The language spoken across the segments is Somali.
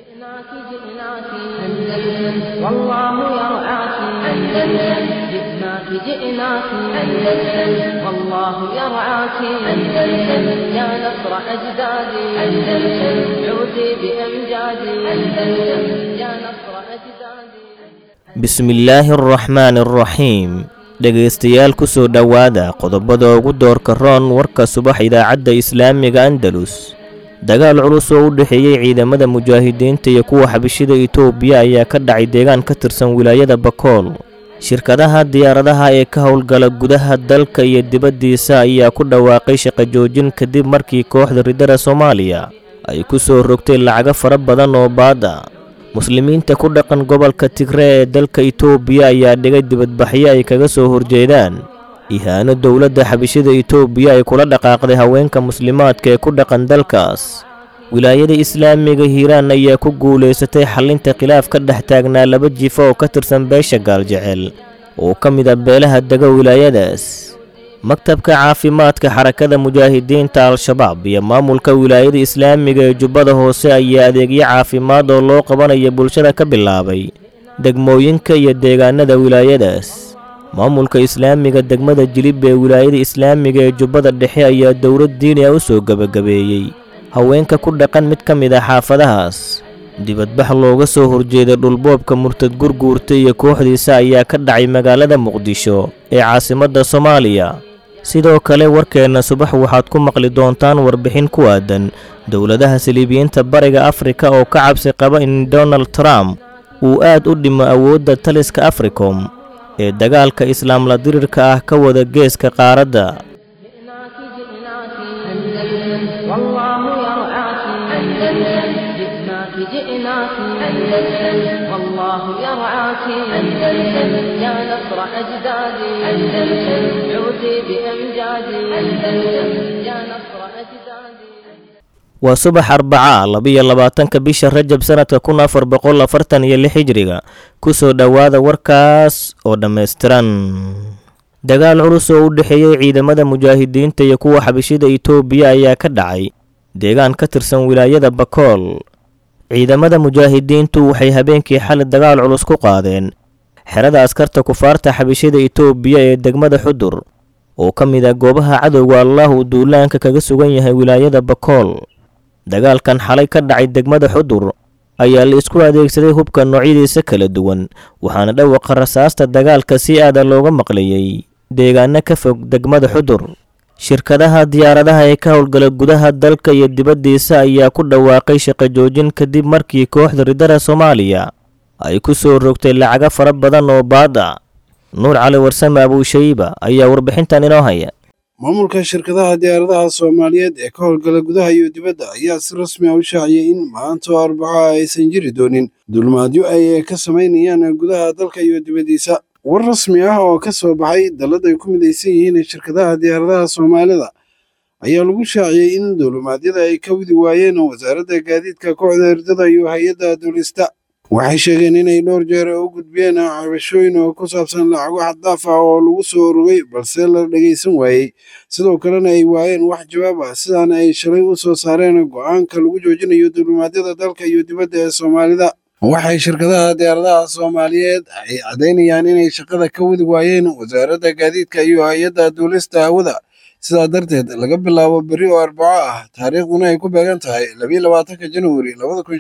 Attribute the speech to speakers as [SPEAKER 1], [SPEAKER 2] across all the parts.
[SPEAKER 1] جئناك جئناك أندلس والله يرعاك أندلس جئناك جئناك أندلس والله يرعاك أندلس يا نصر أجدادي أندلس عودي بأمجادي أندلس يا نصر أجدادي
[SPEAKER 2] بسم الله الرحمن الرحيم dhegaystayaal ku soo dhowaada qodobada ugu doorka roon warka subax idaacadda islaamiga andalus dagaal culus oo u dhexeeyay ciidamada mujaahidiinta iyo kuwa xabashida Itoobiya ayaa ka dhacay deegaan ka tirsan wilaayada Bakool shirkadaha diyaaradaha ee ka howlgala gudaha dalka iyo dibaddiisa ayaa ku dhawaaqay shaqo joojin kadib markii kooxda ridada Soomaaliya ay ku soo rogtay lacag fara badan oo baada muslimiinta ku dhaqan gobolka Tigray ee dalka Itoobiya ayaa dhigay dibadbaxyo ay kaga soo horjeedaan ihaano dawladda xabashida Itoobiya ay kula dhaqaaqday haweenka muslimaadka ee ku dhaqan dalkaas wilaayada islaamiga Hiiraan ayaa ku guuleysatay xalinta khilaaf ka dhex taagnaa laba jifo oo ka tirsan beesha Gaaljecel oo ka mid ah beelaha daga wilaayadaas maktabka caafimaadka xarakada mujaahidiinta al-shabaab iyo maamulka wilaayada islaamiga ee Jubbada Hoose ayaa adeegyo caafimaad oo loo qabanayo bulshada ka bilaabay degmooyinka iyo deegaanada wilaayadaas maamulka islaamiga degmada Jilib ee wilaayada islaamiga ee Jubbada Dhexe ayaa dowlad diini ah u soo gabagabeeyay haweenka ku dhaqan mid ka mid ah xaafadahaas dibadbax looga soo horjeeday dhulboobka murtad gurguurta iyo kooxdiisa ayaa ka dhacay magaalada Muqdisho ee caasimadda Soomaaliya sidoo kale warkeena subax waxaad ku maqli doontaan warbixin ku aadan dawladaha saliibiyiinta bariga Afrika oo ka cabsi qaba in Donald Trump uu aad u dhimo awoodda taliska Africom ee dagaalka islaam la dirirka ah ka wada geeska qaaradda
[SPEAKER 1] جئناك أندلس والله يرعاك أندلس يا نصر أجدادي أندلس عودي بأمجادي أندلس يا نصر أجدادي
[SPEAKER 2] وصبح 4 bisha Rajab sanadka 1446 hijriga ku soo dhawaada warkaas oo dhameystiran dagaal culus oo u dhexeeyay ciidamada mujaahidiinta iyo kuwa xabashida Itoobiya ayaa ka dhacay deegaan ka tirsan wilaayada Bakool ciidamada mujaahidiintu waxay habeenkii xal dagaal culus ku qaadeen xerada askarta kufaarta xabashida Itoobiya ee degmada Xudur oo ka mid ah goobaha cadowga Allah uu duulaanka kaga sugan yahay wilaayada Bakool dagaalkan xalay ka dhacay degmada Xudur ayaa la isku adeegsaday hubka noocyadiisa kala duwan waxaana dhawaqa rasaasta dagaalka si aad looga maqlayay deegaanka ka fog degmada Xudur shirkadaha diyaaradaha ee ka howlgala gudaha dalka iyo dibaddiisa ayaa ku dhawaaqay shaqo joojin kadib markii kooxda ridada Soomaaliya ay ku soo rogtay lacag fara badan oo baada Nuur Cali Warsame Abu Shayba ayaa warbixintan inoo haya
[SPEAKER 3] maamulka shirkadaha diyaaradaha Soomaaliyeed ee ka howlgala gudaha iyo dibadda ayaa si rasmi ah u shaaciyay in maanta Arbaca aysan jiri doonin dulmaadyo ay ka sameynayaan gudaha dalka iyo dibaddiisa war rasmi ah oo ka soo baxay dalada ay ku midaysan yihiin shirkadaha diyaaradaha Soomaalida ayaa lagu shaaciyay in dulmaadyada ay ka wadi waayeen wasaaradda gaadiidka kooxda ridada iyo hay'adda duulista waxay sheegeen inay dhowr jeer u gudbiyeen cabashooyin oo ku saabsan lacago xad dhaaf ah oo lagu soo rogay balse la dhageysan waayay sidoo kalena ay waayeen wax jawaab ah sidaan ay shalay u soo saareen go'aanka lagu joojinayo dulmaadyada dalka iyo dibadda ee Soomaalida waxay shirkadaha diyaaradaha Soomaaliyeed ay cadeynayaan inay shaqada ka wadi waayeen wasaaradda gaadiidka iyo hay'adda duulista hawada sidaa darteed laga bilaabo bari oo Arbaca ah taariikhduna ay ku beegan tahay 22 January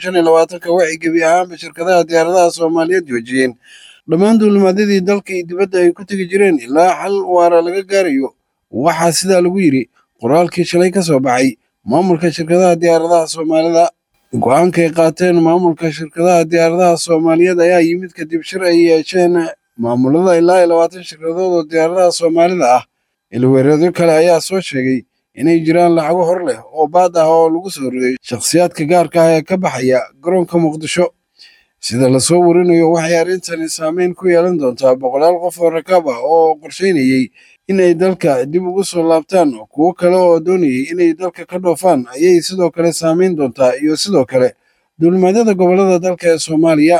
[SPEAKER 3] 2025 waxay gebi ahaanba shirkadaha diyaaradaha Soomaaliyeed joojiyeen dhammaan dulmaadyadii dalka iyo dibadda ay ku tagi jireen ilaa xal waara laga gaarayo waxaa sidaa lagu yiri qoraalkii shalay ka soo baxay maamulka shirkadaha diyaaradaha Soomaalida go'aanka ay qaateen maamulka shirkadaha diyaaradaha Soomaaliyeed ayaa yimid kadib shir ay yeesheen maamulada ilaa 20 shirkadood oo diyaaradaha Soomaalida ah ilweerado kale ayaa soo sheegay inay jiraan lacago hor leh oo baad ah oo lagu soo rogay shakhsiyaadka gaarka ah ee ka baxaya garoonka Muqdisho sida la soo warinayo waxay arintani saameyn ku yeelan doontaa boqolaal qof oo rakaab ah oo qorsheynayay inay dalka dib ugu soo laabtaan kuwa kale oo doonayay inay dalka ka dhoofaan ayay sidoo kale saameyn doontaa iyo sidoo kale dulmaadyada gobolada dalka ee Soomaaliya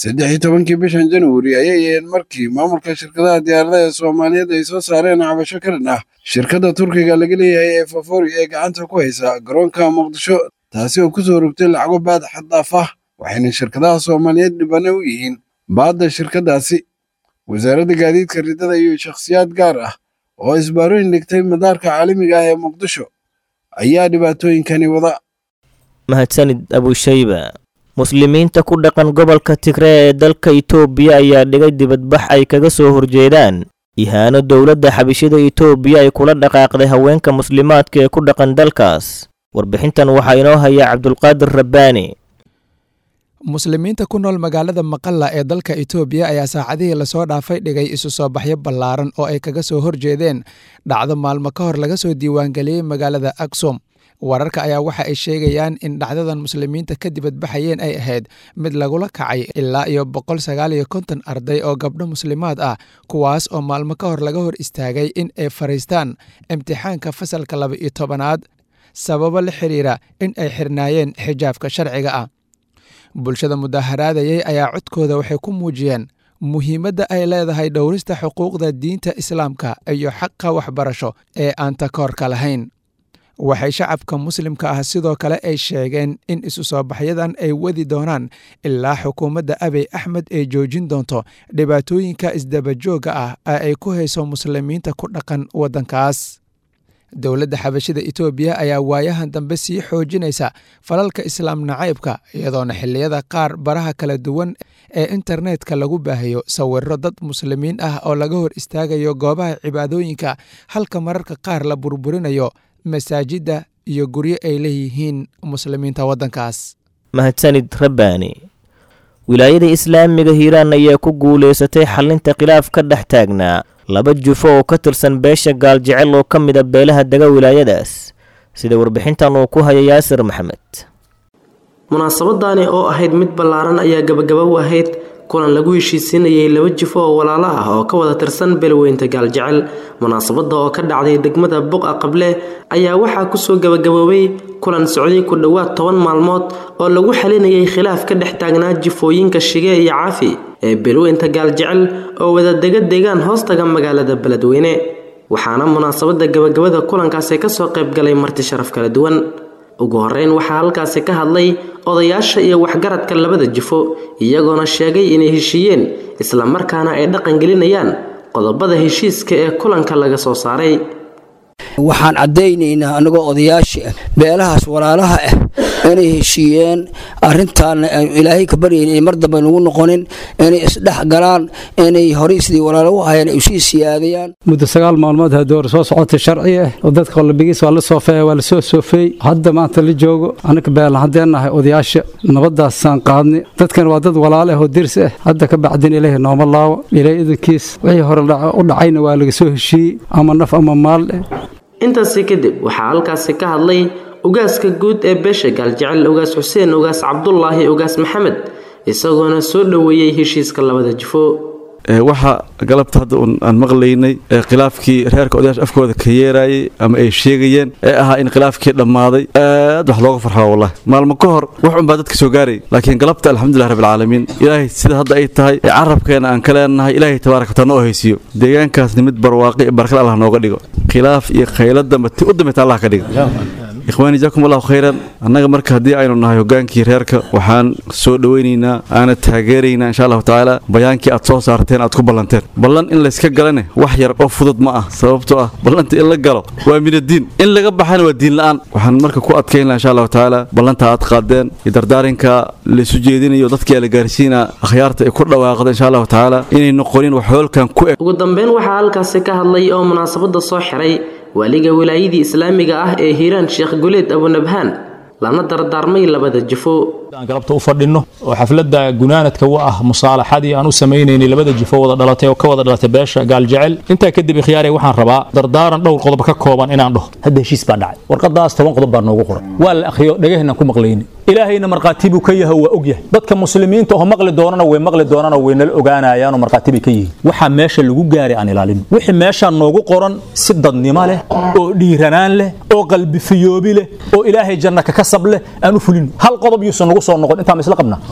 [SPEAKER 3] 13 bishan January ayay markii maamulka shirkadaha diyaaradaha Soomaaliyeed ay soo saareen cabasho ka dhan ah shirkadda Turkiga laga leeyahay ee Fafori ee gacanta ku haysa garoonka Muqdisho taasi oo ku soo rogtay lacago baad xad dhaaf ah waxayna shirkadaha Soomaaliyeed dhibana u yihiin baadda shirkadaasi. Wasaaradda gaadiidka ridada iyo shakhsiyaad gaar ah oo isbaarooyin dhigtay madaarka caalamiga ah ee Muqdisho ayaa dhibaatooyinkani wada.
[SPEAKER 2] mahadsanid Abushayba. muslimiinta ku dhaqan gobolka Tigray ee dalka Itoobiya ayaa dhigay dibadbax ay kaga soo horjeedaan ihaano dowladda xabashida Itoobiya ay kula dhaqaaqday haweenka muslimaadka ee ku dhaqan dalkaas. warbixintan waxaa inoo haya Cabdulqaadir Rabbaani.
[SPEAKER 4] muslimiinta ku nool magaalada Maqalla ee dalka Itoobiya ayaa saacadihii la soo dhaafay dhigay isu soo baxyo ballaaran oo ay kaga soo horjeedeen dhacdo maalmo ka hor laga soo diiwaangeliyey magaalada Aksum. wararka ayaa waxa ay sheegayaan in dhacdadan muslimiinta ka dibadbaxayeen ay ahayd mid lagula kacay ilaa iyo 159 arday oo gabdho muslimaad ah, kuwaas oo maalmo ka hor laga hor istaagay in ay fariistaan imtixaanka fasalka 12aad sababo la xiriira in ay xirnaayeen xijaabka sharciga ah. bulshada mudaharaadayay ayaa codkooda waxay ku muujiyeen muhiimadda ay leedahay dhowrista xuquuqda diinta islaamka iyo xaqa waxbarasho ee aan takoorka lahayn. waxay shacabka muslimka ah sidoo kale ay sheegeen in isu soo baxyadan ay wadi doonaan ilaa xukuumadda Abiy Ahmed ay joojin doonto dhibaatooyinka isdabajooga ah ee ay ku hayso muslimiinta ku dhaqan waddankaas. dowladda xabashida Itoobiya ayaa waayahan dambe sii xoojinaysa falalka islaam nacaybka, iyadoona xilliyada qaar baraha kala duwan ee internetka lagu baahiyo sawirro dad muslimiin ah oo laga hor istaagayo goobaha cibaadooyinka, halka mararka qaar la burburinayo masaajida iyo guryo ay leeyihiin muslimiinta waddankaas.
[SPEAKER 2] mahadsanid Rabbaani. wilaayada islaamiga Hiiraan ayaa ku guuleysatay xalinta khilaaf ka dhex taagnaa laba jufo oo ka tirsan beesha Gaaljecel oo ka mid ah beelaha dega wilaayadaas, sida warbixintan uu ku haya Yaasir Maxamed.
[SPEAKER 5] munaasabadani oo ahayd mid ballaaran ayaa gabagaba u ahayd kulan lagu heshiisinayay laba jifo oo walaalo ah oo ka wada tirsan beelweynta Gaaljecel. munaasabada oo ka dhacday degmada Buqa Qable ayaa waxaa ku soo gabagaboobay kulan socday ku dhawaad 10 maalmood oo lagu xalinayay khilaaf ka dhex taagnaa jifooyinka Shige iyo Caafi ee beelweynta Gaaljecel oo wada deegaan hoostaga magaalada Beledweyne. waxaana munaasabada gabagabada kulankaasi ka soo qayb galay marti sharaf kala duwan. ugu horeyn waxaa halkaasi ka hadlay odayaasha iyo waxgaradka labada jifo, iyagoona sheegay inay heshiiyeen isla markaana ay dhaqan gelinayaan qodobada heshiiska ee kulanka laga soo saaray.
[SPEAKER 6] waxaan cadeynaynaa anagoo odayaashii beelahaas walaalaha ah inay heshiiyeen arrintan ilaahay ka baryeen in mar dambe nagu noqonin, inay isdhex galaan, inay horay sidii walaalo u hayeen ay usii siyaadayaan.
[SPEAKER 7] muddo 9 maalmood door soo socotay sharci ah oo dadka qalbigiis waa la soofeeyay, waa la soo soofeeyay. hadda maanta la joogo anaga beel hadeenahay odayaasha nabadaasaan qaadnay. dadkan waa dad walaalo ah oo dirs ah. hadda ka bacdin ilaahay nooma laawo, ilaahay idinkiis wixii hore u dhacayna waa laga soo heshiiyey ama naf ama maal.
[SPEAKER 5] intaasi kadib waxaa halkaasi ka hadlay ugaaska guud ee beesha Gaaljecel, ugaas Xuseen, ugaas Cabdullaahi, ugaas Maxamed, isagoona soo dhaweeyay heshiiska labada jifo.
[SPEAKER 8] waxa galabta hadda aan maqlaynay khilaafkii reerka odayaasha afkooda ka yeerayay ama ay sheegayeen ee ahaa in khilaafkii dhammaaday aad wax looga farxaa. wallahi maalmo ka hor wax un baa dadka soo gaaray, laakiin galabta alxamdulillahi rabbil caalamiin ilaahay sida hadda ay tahay ee carabkeena aan ka leenahay ilaahay tabaaraka wa taala noo haysiyo deegaankaasna mid barwaaqi barakad Allah nooga dhigo, khilaaf iyo khaylada mati u dambeeyay Allah ka dhigo. ikhwaani jaakum Allahu khayran. annaga marka hadii aynu nahay hogaankii reerka waxaan soo dhaweynaynaa ana taageeraynaa insha Allah taala bayaankii aad soo saarteen aad ku ballanteen. ballan in la iska galane wax yar oo fudud ma ah, sababtoo ah ballanta in la galo waa min diin, in laga baxana waa diin la'aan. waxaan marka ku adkeynaa insha Allah taala ballanta aad qaadeen iyo dardaaranka la soo jeedinayo dadka la gaarsiina akhyaarta ay ku dhawaaqdo insha Allah taala inay noqonin wax hoolkan ku
[SPEAKER 5] ugu dambeyn waxaa halkaasi ka hadlay oo munaasabada soo xiray waliga wilaayadii islaamiga ah ee Hiiraan Sheekh Guleed Abu Nabhaan, lana dardaarmay labada jifo.
[SPEAKER 9] aan galabta u fadhino oo xafladda gunaanadka u ah musaalaxadii aan u sameeynay labada jifo wada dhalatay oo ka wada dhalatay beesha Gaaljecel. inta kadib khiyaarey waxaan rabaa dardaaran dhowr qodob ka kooban inaan dhaho. hadda heshiis baa dhacay, warqadaas 10 qodob baa noogu qoran, waa la akhriyo dhagahna ku maqlayni. ilaahayna marqaatibu ka yahay waa og yahay, dadka muslimiinta oo maqli doonana way maqli doonana way nal ogaanayaan oo marqaatibi ka yihiin. waxa meesha lagu gaaray aan ilaalin wixii meesha noogu qoran si dadnimo leh oo dhiiranaan leh oo qalbi fiyoobi leh oo ilaahay jannada ka kasab leh aan u fulin. hal qodob yuusan nagu soo noqon inta isla qabna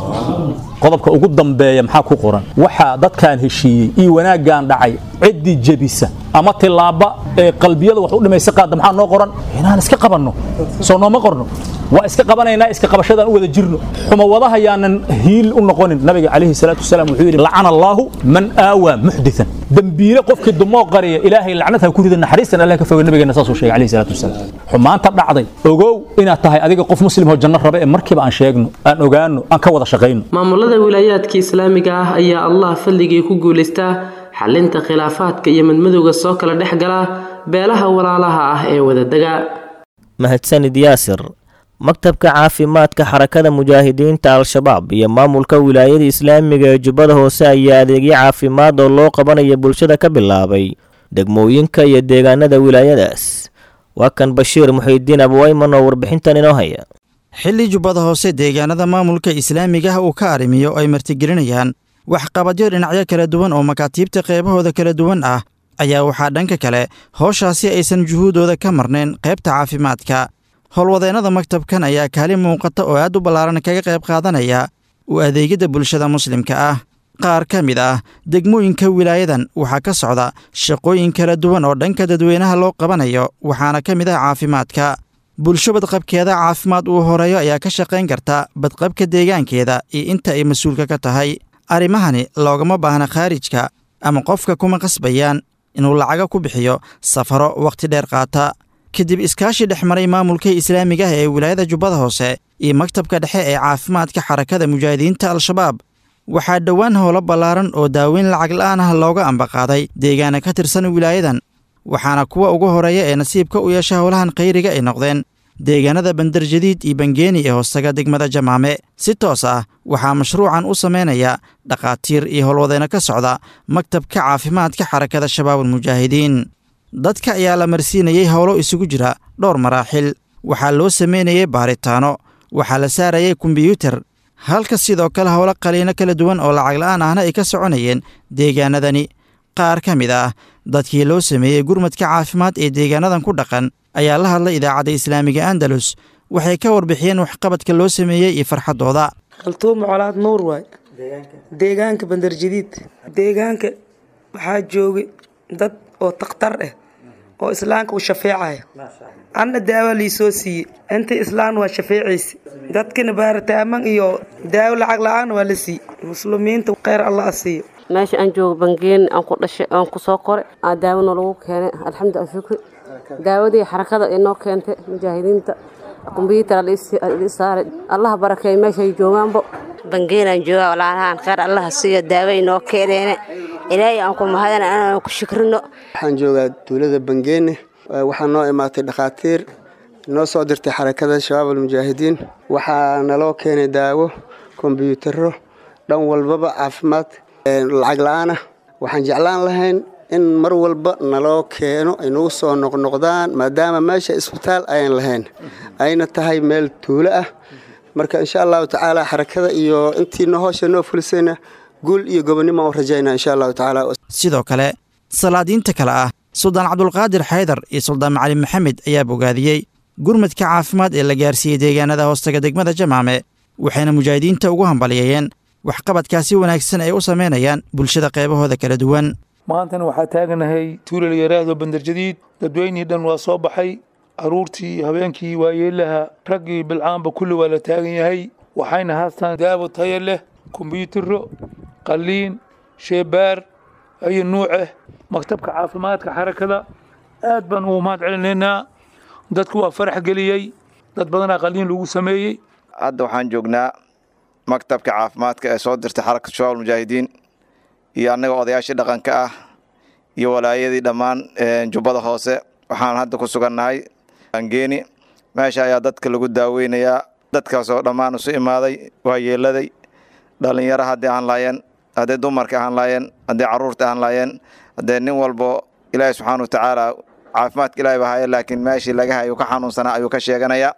[SPEAKER 9] qodobka ugu dambeeya maxaa ku qoran waxa dadkan heshiiyey iyo wanaagan dhacay cidii jabisa ama tilaaba ee qalbiyada wax u dhimaysa qaad maxaa noo qoran inaan iska qabanno soo nooma qorno waa iska qabanaynaa iska qabashadan u wada jirno xuma wadaha yaanan hiil u noqonin nabiga kaleey salaatu wasalaam wuxuu yiri la'ana Allahu man aawa muhdithan dambiile qofkii dumo qariya ilaahay lacnada ku rido naxariistan Allah ka fogeey nabigeena saasoo sheegay kaleey salaatu wasalaam xumaanta dhacday ogow inaad tahay adiga qof muslim oo janno raba ee markiiba aan sheegno aan ogaano aan ka wada shaqeyno
[SPEAKER 5] maamulada wilaayadka islaamiga ah ayaa Allah fadligii ku guuleystaa xalinta khilaafaadka iyo madmadowga soo kala dhaxgala beelaha walaalaha ah ee wada daga
[SPEAKER 2] mahadsanid yaasir maktabka caafimaadka xarakada mujaahidiinta al-shabaab iyo maamulka wilaayada islaamiga ee jubbada hoose ayaa adeegyo caafimaad oo loo qabanayo bulshada ka bilaabay degmooyinka iyo deegaanada wilaayadaas waa kan Bashiir Muxiidiin Abwayman oo warbixintan inoo haya
[SPEAKER 10] xilli jubbada hoose deegaanada maamulka islaamiga uu ka arrimiyo ay martigelinayaan waxqabadyo dhinacyo kala duwan oo makaatiibta qaybahooda kala duwan ah ayaa waxaa dhanka kale howshaasi aysan juhuudooda ka marnayn qaybta caafimaadka howlwadeennada maktabkan ayaa kaalin muuqata oo aad u ballaaran kaga qayb qaadanaya u adeegyada bulshada muslimka ah qaar ka mid ah degmooyinka wilaayadan waxaa ka socda shaqooyin kala duwan oo dhanka dadweynaha loo qabanayo waxaana ka mid ah caafimaadka bulsho badqabkeeda caafimaad uu horeeyo ayaa ka shaqayn karta badqabka deegaankeeda iyo inta ay mas-uulka ka tahay arrimahani loogama baahna khaarijka ama qofka kuma qasbayaan inuu lacaga ku bixiyo safaro wakhti dheer qaata kadib iskaashi dhex maray maamulka islaamiga ah ee wilaayada jubbada hoose iyo maktabka dhexe ee caafimaadka xarakada mujaahidiinta al-shabaab waxaa dhowaan howlo ballaaran oo daaweyn lacag la'aan ah looga ambaqaaday deegaana ka tirsan wilaayadan waxaana kuwa ugu horeeya ee nasiibka u yeesha howlahan khayriga ay noqdeen deegaanada bandarjadiid iyo bangeeni ee hoostaga degmada jamaame si toos ah waxaa mashruucan u samaynaya dhakhaatiir iyo howlwadeyno ka socda maktabka caafimaadka xarakada shabaabulmujaahidiin dadka ayaa la marsiinayey howlo isugu jira dhowr maraaxil waxaa loo samaynayey baaritaano waxaa la saarayay kombiyuutar halka sidoo kale howlo qaliino kala duwan oo lacag la'aan ahna ay ka soconayeen deegaanadani qaar ka mid ah dadkii loo sameeyey gurmadka caafimaad ee deegaanadan ku dhaqan ayaa la hadlay idaacadda islaamiga andalus waxay ka warbixiyeen waxqabadka loo sameeyey iyo farxaddooda
[SPEAKER 11] kaltuuma colaad nuur waay deegaanka bandarjadiid deegaanka waxaa joogay dad oo takhtar ah oo islaamka u shafeecaya anna daawo liisoo siiyey inta islaan waa shafeecaysa dadkina baaritaamman iyo daawo lacag la'aan waa la siiyey muslimiinta khayr allah siiyo
[SPEAKER 12] meesha aan joogo bangeeni aan ku dhashay aan ku soo koray daawona lagu keenay alxamdulilah shukri daawadii xarakada inoo keentay mujaahidiinta kombiyuutar la saaray allah barakeey meeshay joogaanbo
[SPEAKER 13] bangeelaan joogaa walaalahaan khayr allah siiyo daawo inoo keeneene ilaahay aan ku mahadana aan ku shukrino
[SPEAKER 14] waxaan joogaa tuulada bangeeni waxaa noo imaatay dhakhaatiir noo soo dirtay xarakada shabaabulmujaahidiin waxaa naloo keenay daawo kombiyuutarro dhan walbaba caafimaad lacag la'aana waxaan jeclaan lahayn in mar walba naloo keeno ay nagu soo noqnoqdaan maadaama meesha isbitaal ayan lahayn ayna tahay meel tuulo ah marka insha allahu tacaala xarakada iyo intiina hoosha noo fulisayna guul iyo gobonnimo u rajaynaa insha allahu tacaala
[SPEAKER 10] sidoo kale salaadiinta kale ah suldaan cabdulqaadir xaydar iyo suldaan macalin maxamed ayaa bogaadiyey gurmadka caafimaad ee la gaarsiiyey deegaanada hoostaga degmada jamaame waxayna mujaahidiinta ugu hambalyeeyeen waxqabadkaasi wanaagsan ay u samaynayaan bulshada qaybahooda kala duwan
[SPEAKER 15] maantana waxaa taaganahay tuulal yaraahdo bandarjadiid dadweynihii dhan waa soo baxay caruurtii habeenkii waayeelaha raggii bilcaanba kulli waa la taagan yahay waxayna haastaan daawo tayo leh kombiyuutarro qalliin sheebaar ayo nuuceh maktabka caafimaadka xarakada aad baan ugu mahad celinaynaa dadku waa farax geliyey dad badanaa qalliin lagu sameeyey
[SPEAKER 16] hadda waxaan joognaa maktabka caafimaadka ee soo dirtay xarakada shabaabulmujaahidiin iyo annaga odayaashii dhaqanka ah iyo walaayadii dhammaan jubbada hoose waxaan hadda ku sugannahay bangeeni meesha ayaa dadka lagu daaweynayaa dadkaasoo dhammaan isu imaaday waa yeeladay dhallinyaro haddii aan laayeen haddee dumarka ahaan laayeen haddee carruurta ahaan laayeen haddee nin walbo ilaahay subxaana watacaala caafimaadka ilaahay baa haya laakiin meeshii laga hayo ka xanuunsanaa ayuu ka sheeganayaa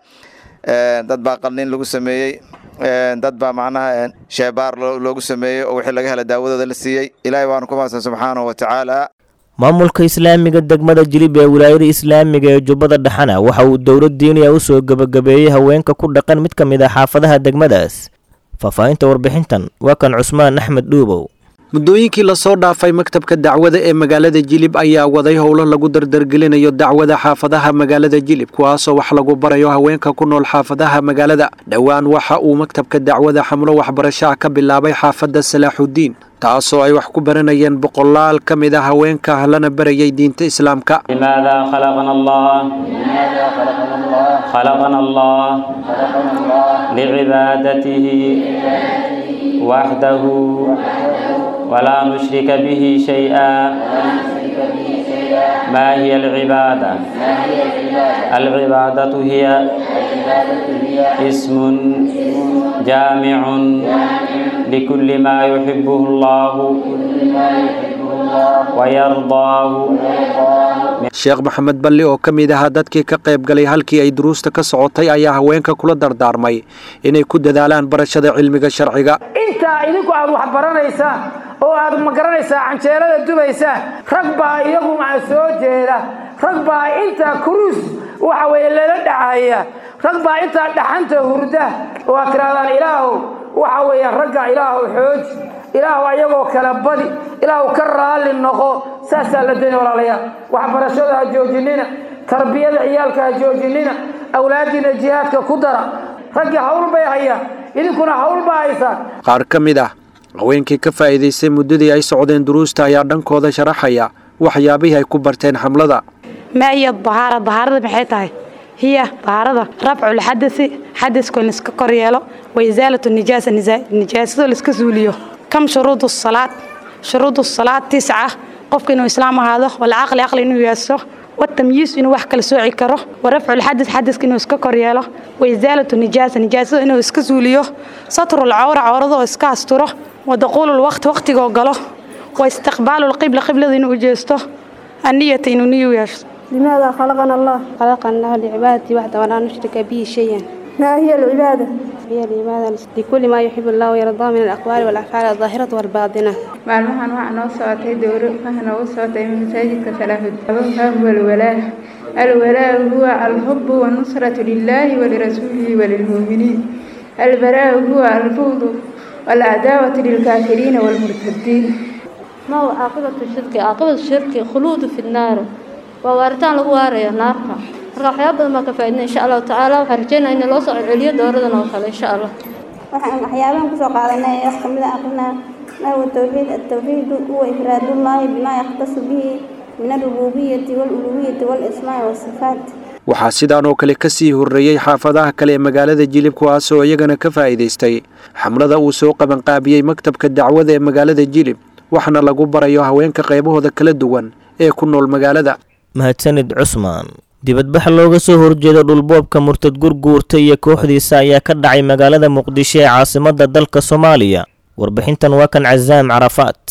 [SPEAKER 16] dad baa qalliin lagu sameeyey dad baa macnaha sheebaar loogu sameeyey oo wixii laga hela daawadooda la siiyey ilaahay baanu ku mahadsan subxaanahu watacaala
[SPEAKER 2] maamulka islaamiga degmada jilib ee wilaayada islaamiga ee jubbada dhaxana waxa uu dowlad diiniya u soo gabagabeeyey haweenka ku dhaqan mid ka mid ah xaafadaha degmadaas faahfaahinta warbixintan waa kan cusmaan axmed dhuubow.
[SPEAKER 17] muddooyinkii lasoo dhaafay maktabka dacwada ee magaalada jilib ayaa waday howlo lagu dardargelinayo dacwada xaafadaha magaalada jilib kuwaasoo wax lagu barayo haweenka ku nool xaafadaha magaalada. dhowaan waxa uu maktabka dacwada xamlo waxbarasho ka bilaabay xaafadda salaaxudiin taasoo ay wax ku baranayeen boqolaal ka mid ah haweenka lana barayay diinta islaamka.
[SPEAKER 18] لماذا خلقنا الله خلقنا الله لعبادته وحده ولا نشرك به شيئا. ما هي العبادة؟ العبادة هي اسم جامع لكل ما يحبه الله ويرضاه.
[SPEAKER 17] sheekh maxamed balli oo ka mid ahaa dadkii ka qayb galay halkii ay duruusta ka socotay ayaa haweenka kula dardaarmay inay ku dadaalaan barashada cilmiga sharciga.
[SPEAKER 19] intaa idinku aad wax baranaysaa oo aad ma garanaysaa canjeerada dubaysaa rag baa iyagu soo jeeda rag baa intaa kuruus waxa weeye lala dhacaya rag baa intaa dhaxanta hurda oo aad tirahdaan ilaahow waxa weeye ragga ilaahow xooj ilaahow ayagoo kala badi ilaahow ka raali noqo saasaa la doonaya walaalayaal. waxbarashada ha joojinina, tarbiyada ciyaalka ha joojinina, awlaadiina jihaadka ku dara. raggii hawl bay hayaan idinkuna hawl baa haysaan.
[SPEAKER 17] qaar ka mid ah haweenkii ka faa'iidaystay muddadii ay socdeen duruusta ayaa dhankooda sharaxaya waxyaabihii ay ku barteen xamlada.
[SPEAKER 20] ما هي الطهارة؟ طهارة بحيثها هي طهارة رفع الحدث حدث كون اسككوريالو وإزالة النجاسة النجاسة الاسكزوليو. كم شروط الصلاة؟ شروط الصلاة 9. قف إنه إسلام هذا والعقل عقل إنه يسوع والتمييز إنه وحكي لسوعي كره ورفع الحدث حدث إنه اسككوريالو وإزالة النجاسة نجاسة إنه اسكزوليو. سطر العورة عورضه اسكاستره ودخول الوقت وقت جوجله واستقبال القبلة قبلة إنه جسته النية إنه نيو يشت.
[SPEAKER 21] لماذا خلقنا الله؟
[SPEAKER 22] خلقنا لعبادته وحده ولا نشرك به شيئا.
[SPEAKER 21] ما هي العبادة؟
[SPEAKER 22] هي العبادة لكل ما يحب الله ويرضاه من الأقوال والأفعال الظاهرة والباطنة.
[SPEAKER 23] maalmahan waxaa noo socotay dowro waxaa noogu socotay masaajidka salaaxudiin. huwa alwalaa huwa alxubu wanusratu lilaahi walirasuulihi walilmuuminiin. albaraa huwa albughdu walcadaawatu lilkaafiriina walmurtadiin.
[SPEAKER 22] ما هو عاقبة الشرك؟ عاقبة الشرك خلود في النار ووارتان لو واريا نارka. marka waxyaabo badan ma ka faa'iideyna insha Allah ta'ala waxaan rajaynayaa in loo soo celiyo dooradan oo kale insha Allah.
[SPEAKER 21] waxaan waxyaabahan ku soo qaadanay wax kamid ah aqrina ma huwa tawhiid. التوحيد هو إفراد الله بما يختص به من الربوبية والألوهية والأسماء والصفات.
[SPEAKER 17] waxaa sidaan oo kale ka sii horreeyay xaafadaha kale ee magaalada jilib kuwaasoo iyagana ka faa'iidaystay xamlada uu soo qabanqaabiyey maktabka dacwada ee magaalada jilib waxaana lagu barayo haweenka qaybahooda kala duwan ee ku nool magaalada.
[SPEAKER 2] mahadsanid cusmaan. dibadbax looga soo horjeeda dhulboobka murtad gurguurta iyo kooxdiisa ayaa ka dhacay magaalada muqdisho ee caasimadda dalka Soomaaliya. warbixintan waa kan Cazaam Carafaat.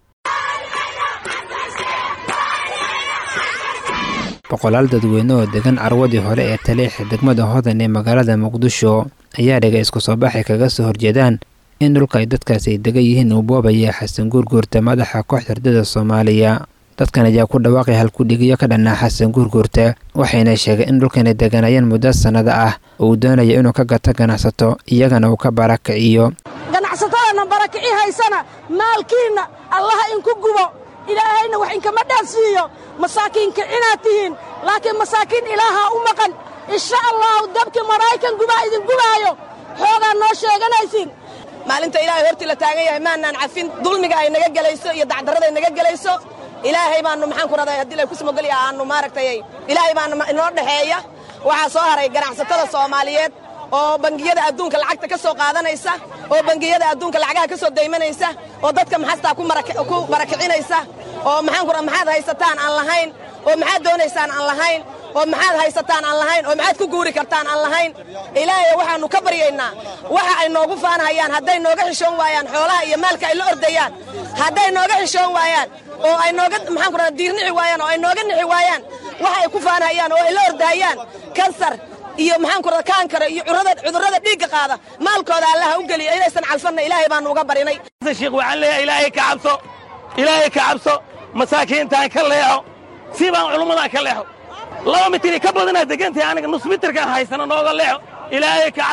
[SPEAKER 24] boqolaal dadweyne oo degan carwadii hore ee taleex degmada hodan ee magaalada muqdisho ayaa dhigay isku soo baxay kaga soo horjeedaan in dhulka ay dadkaasi ay degan yihiin uu boobaya xasan gurguurta madaxa kooxda ardada Soomaaliya. dadkan ayaa ku dhawaaqay halkudhigiyo ka dhanaa xasan gurguurta waxayna sheegeen in dhulkan ay deganayeen muddo sanado ah oo uu doonayo inuu ka gato ganacsato iyagana uu ka barakiciyo.
[SPEAKER 25] ganacsatadana barakici haysana maalkiina allaha in ku gubo ilaahayna wax inkama dhaafsiiyo masaakiinka inaad tihiin laakiin masaakiin ilaaha u maqan insha Allah dabki maraykan gubaa idin gubaayo xoogaa noo sheeganaysiin.
[SPEAKER 26] maalinta ilaahay hortii la taagan yahay maanaan cafin dulmiga ay naga galayso iyo dacdarada ay naga galayso ilaahay baanu maxaan ku raday hadii ay ku simogal yahaanu maaragtay ilaahay baanu inoo dhaxeeya. waxaa soo haray ganacsatada Soomaaliyeed oo bangiyada adduunka lacagta ka soo qaadanaysa oo bangiyada adduunka lacagaha ka soo deymanaysa oo dadka maxasta ku barakicinaysa oo maxaad haysataan aan lahayn oo maxaad doonaysaan aan lahayn oo maxaad haysataan aan lahayn oo maxaad ku guuri kartaan aan lahayn. ilaahay waxaanu ka baryaynaa waxa ay noogu faanayaan hadday nooga xishoon waayaan xoolaha iyo maalka ay la ordayaan hadday nooga xishoon waayaan oo ay nooga diirnici waayaan oo ay nooga nixi waayaan waxa ay ku faanayaan oo ay la ordayaan kansar iyo kaankara iyo cudurrada dhiigga qaada maalkooda Allah u galiyo inaysan calfanna ilaahay baanu uga barinay.
[SPEAKER 27] sheekh waxaan leeyahay ilaahay ka cabso masaakiintaan ka leexo siibaan culumadan ka leexo 2 mitir ka badan degantahay aniga nus mitir ka haysana nooga leexo ilaahay ka cabso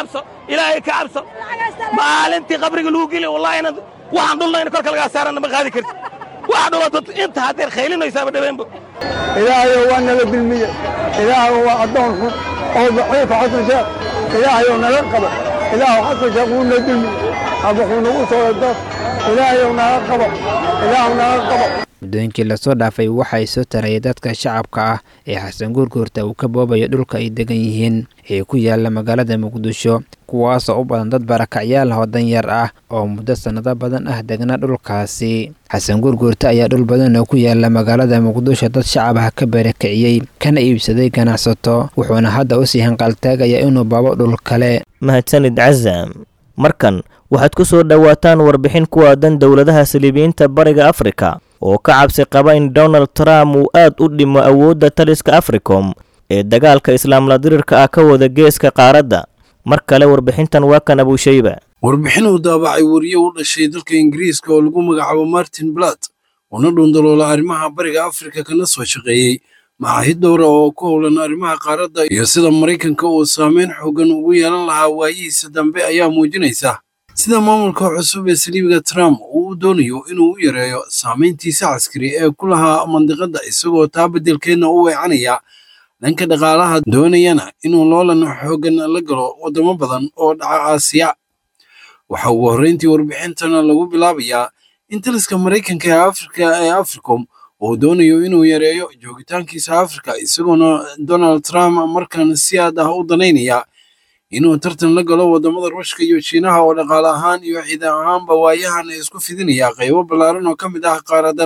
[SPEAKER 27] ilaahay ka cabso maalintii qabriga lagu geli wallahi inad waxaan dhulnayna korka lagaa saaranna ma qaadi karti wax dhulad inta hadeer khaylinaysaaba dhaweenba
[SPEAKER 1] ilaahayow waa nala dulmiye ilaahayow waa addoon xun oo daciifa xasan sheekh ilaahayow naga qabo ilaahaw xasan sheekh wuu na dulmiye wuxuu nagu soo doof ilaahayow naga qabo ilaahaw naga qabo
[SPEAKER 24] muddooyinkii lasoo dhaafay waxay soo tarayay dadka shacabka ah ee xasan guurguurta uu ka boobayo dhulka ay degan yihiin ee ku yaala magaalada muqdisho kuwaasoo u badan dad barakacyaal ah oo danyar ah oo muddo sannado badan ah degna dhulkaasi xasan guurguurta ayaa dhul badan oo ku yaala magaalada muqdisho dad shacab ah ka barakiciyey kana iibsaday ganacsato wuxuuna hadda u sii hanqaltaagayaa inuu baabo dhul kale.
[SPEAKER 2] mahadsanid cazaam. markan waxaad ku soo dhowaataan warbixin ku aadan dowladaha saliibiyiinta bariga afrika oo ka cabsi qaba in Donald Trump uu aad u dhimo awoodda taliska Africom ee dagaalka islaamla dirirka ah ka wada geeska qaaradda. mar kale warbixintan waa kan Abu Shayba.
[SPEAKER 3] warbixin uu daabacay wariye u dhashay dalka Ingiriiska oo lagu magacaabo Martin Blatt oo dhundaloola arrimaha bariga Afrika kana soo shaqeeyay maxaahid dhowr oo ku howlan arrimaha qaaradda iyo sida Mareykanka uu saameyn xooggan ugu yeelan lahaa waayihiisa dambe ayaa muujinaysa sida maamulka cusub ee saliibiga Trump uu doonayo inuu u yareeyo saameyntiisa caskari ee ku lahaa mandiqada isagoo taa beddelkeedna u weecanaya dhanka dhaqaalaha doonayana inuu loolan xooggan la galo wadamo badan oo dhaca Aasiya. waxa ugu horreyntii warbixintana lagu bilaabayaa in taliska Mareykanka ee Afrika ee Africom uu doonayo inuu yareeyo joogitaankiisa Afrika isagoona Donald Trump markan si aad ah u danaynaya inuu tartan la galo wadamada Ruushka iyo Shiinaha oo dhaqaale ahaan iyo ciidan ahaanba waayahan isku fidinaya qaybo ballaaran oo ka mid ah qaaradan.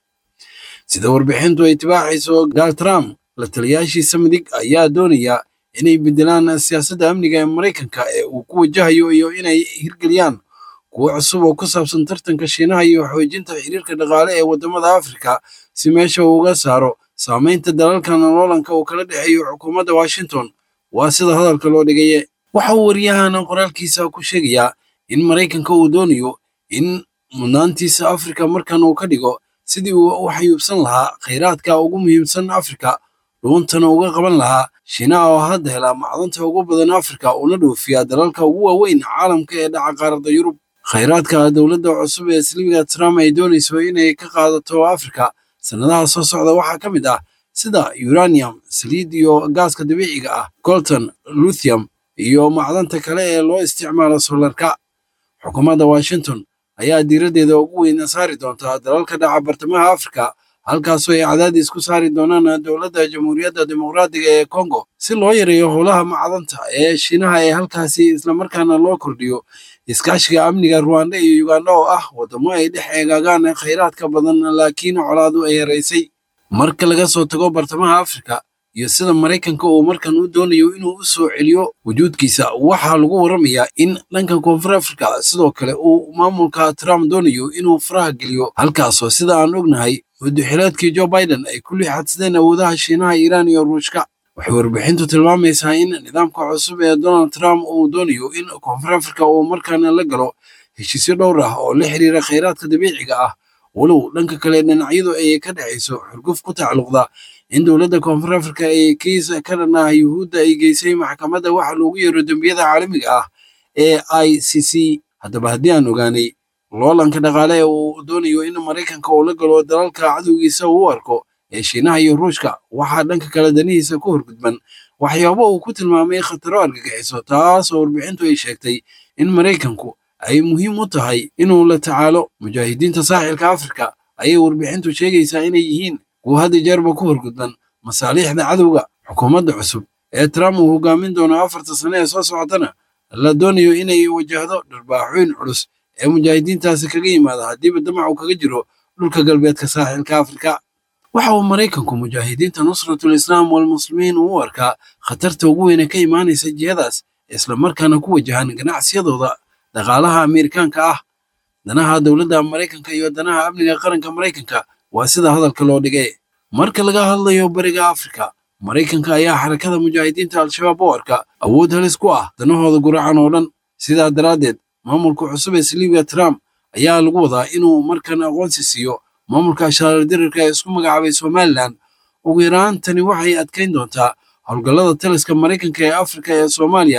[SPEAKER 3] sida warbixintu ay tibaaxayso Donald Trump la taliyaashiisa midig ayaa doonaya inay bedelaan siyaasadda amniga ee Mareykanka ee uu ku wajahayo iyo inay hirgeliyaan kuwa cusub oo ku saabsan tartanka Shiinaha iyo xoojinta xiriirka dhaqaale ee wadamada Afrika si meesha uu uga saaro saameynta dalalkan loolanka uu kala dhexeeyo xukuumadda Washington. waa sida hadalka loo dhigaye waxa uu wariyahana qoraalkiisa ku sheegayaa in Mareykanka uu doonayo in mudnaantiisa Afrika markan uu ka dhigo sidii uu u xayuubsan lahaa kheyraadka ugu muhiimsan Afrika dhuuntana uga qaban lahaa Shiinaha oo hadda hela macdanta ugu badan Afrika una dhoofiya dalalka ugu waaweyn caalamka ee dhaca qaaradda Yurub. kheyraadka dowladda cusub ee saliibiga Trump ay doonayso inay ka qaadato Afrika sanadaha soo socda waxaa ka mid ah sida uranium, saliid iyo gaaska dabiiciga ah, coltan, lithium iyo macdanta kale ee loo isticmaalo solarka. xukuumadda Washington ayaa diiraddeeda ugu weyn saari doonta dalalka dhaca bartamaha Afrika halkaasoo ay cadaadis ku saari doonaan dowladda Jamhuuriyadda Dimuqraadiga ee Congo si loo yareeyo howlaha macdanta ee Shiinaha ee halkaasi islamarkaana loo kordhiyo iskaashiga amniga Rwanda iyo Uganda oo ah wadamo ay dhex eegaagaan kheyraadka badan laakiin colaadu ay yaraysay. marka laga soo tago bartamaha Afrika iyo sida Mareykanka uu markan u doonayo inuu u soo celiyo wujuudkiisa waxaa lagu waramayaa in dhanka Koonfur Afrika sidoo kale uu maamulka Trump doonayo inuu faraha geliyo halkaasoo sida aan ognahay muddaxileedkii Joe Biden ay ku liixadsadeen awoodaha Shiinaha, Iiraan iyo Ruushka. waxay warbixintu tilmaamaysaa in nidaamka cusub ee Donald Trump uu doonayo in Koonfur Afrika uu markan la galo heshiisyo dhowr ah oo la xiriira kheyraadka dabiiciga ah walow dhanka kale dhinacyadu ay ka dhexayso xurguf ku tacalluqda in dowladda Koonfur Afrika ay kiis ka dhan ah Yuhuudda ay geysay maxkamadda waxa loogu yeero dambiyada caalamiga ah ee ICC. haddaba haddii aan ogaanay loolanka dhaqaale ee uu doonayo in Mareykanka uu la galo dalalka cadowgiisa uu arko ee Shiinaha iyo Ruushka waxaa dhanka kale danihiisa ku horgudban waxyaabo uu ku tilmaamay khataro argagixiso taas oo warbixintu ay sheegtay in Mareykanku ay muhiim u tahay inuu la tacaalo mujaahidiinta saaxilka Afrika ayay warbixintu sheegaysaa inay yihiin kuwa had iyo jeerba ku horgudban masaalixda cadowga. xukuumadda cusub ee Trump uu hogaamin doono 4 sano ee soo socotana la doonayo inay wajahdo dharbaaxooyin culus ee mujaahidiintaasi kaga yimaada haddiiba damacu kaga jiro dhulka galbeedka saaxilka Afrika. waxa uu Mareykanku mujaahidiinta Nusratul Islaam wal Muslimiin u arkaa khatarta ugu weyn ee ka imaanaysa jihadaas isla markaana ku wajahan ganacsiyadooda dhaqaalaha Ameerikaanka ah. danaha dowladda Mareykanka iyo danaha amniga qaranka Mareykanka waa sida hadalka loo dhigay. marka laga hadlayo bariga Afrika Mareykanka ayaa xarakada mujaahidiinta Al-Shabaab u arka awood halis ku ah danahooda guracan oo dhan. sidaa daraaddeed maamulka cusub ee saliibiga Trump ayaa lagu wadaa inuu markan aqoonsi siiyo maamulka shaqaale dirirka ee isku magacaabay Somaliland. ugu yaraan tani waxay adkeyn doontaa howlgallada taliska Mareykanka ee Afrika ee Soomaaliya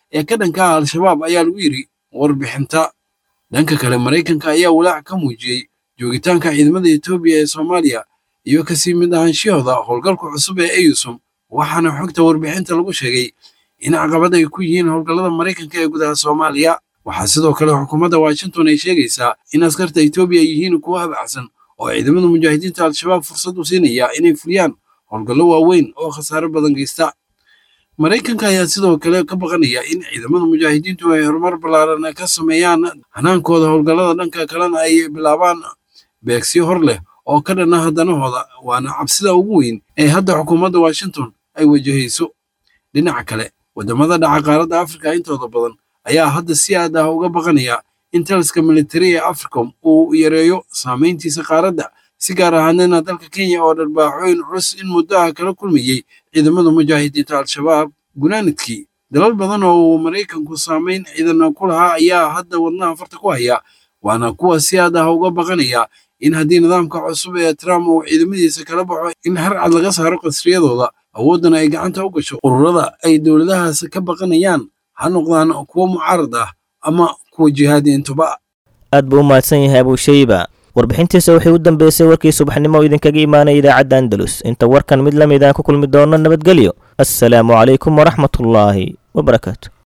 [SPEAKER 3] ee ka dhanka ah al-shabaab ayaa lagu yidhi warbixinta. dhanka kale maraykanka ayaa walaac ka muujiyey joogitaanka ciidamada etoobiya ee soomaaliya iyo kasii mid ahaanshahooda howlgalka cusub ee EUSOM, waxaana xogta warbixinta lagu sheegay in caqabad ay ku yihiin howlgallada maraykanka ee gudaha soomaaliya. waxaa sidoo kale xukuumadda washington ay sheegaysaa in askarta etoobiya ay yihiin kuwo habacsan oo ciidamada mujaahidiinta al-shabaab fursad u siinaya inay fuliyaan howlgallo waaweyn oo khasaare badan geysta. maraykanka ayaa sidoo kale ka baqanaya in ciidamada mujaahidiintu ay horumar ballaaran ka sameeyaan hanaankooda howlgallada, dhanka kalena ay bilaabaan beegsiyo hor leh oo ka dhan ah danahooda, waana cabsida ugu weyn ee hadda xukuumadda washington ay wajahayso. dhinaca kale wadamada dhaca qaaradda afrika intooda badan ayaa hadda si aad ah uga baqanaya in taliska militari ee africom uu yareeyo saameyntiisa qaaradda, si gaar ahaanina dalka kenya oo dharbaaxooyin culus in muddaha kala kulmayey ciidamada mujaahidiinta al-shabaab. gunaanidkii dalal badan oo uu maraykanku saameyn ciidan ku lahaa ayaa hadda wadnaha farta ku haya, waana kuwa si aad ah uga baqanaya in haddii nidaamka cusub ee trump uu ciidamadiisa kala baxo in harcad laga saaro qasriyadooda, awoodana ay gacanta u gasho ururada ay dowladahaas ka baqanayaan, ha noqdaan kuwo mucaarad ah ama kuwa jihaadiintuba.
[SPEAKER 2] aad buu u mahadsan yahay abuushayba. warbixintiisa waxay u dambeysay warkii subaxnimo oo idinkaga imaanaya idaacadda andalus. inta warkan mid lamid aan ku kulmi doono nabadgelyo. assalaamu calaykum waraxmatullaahi wabarakaatu.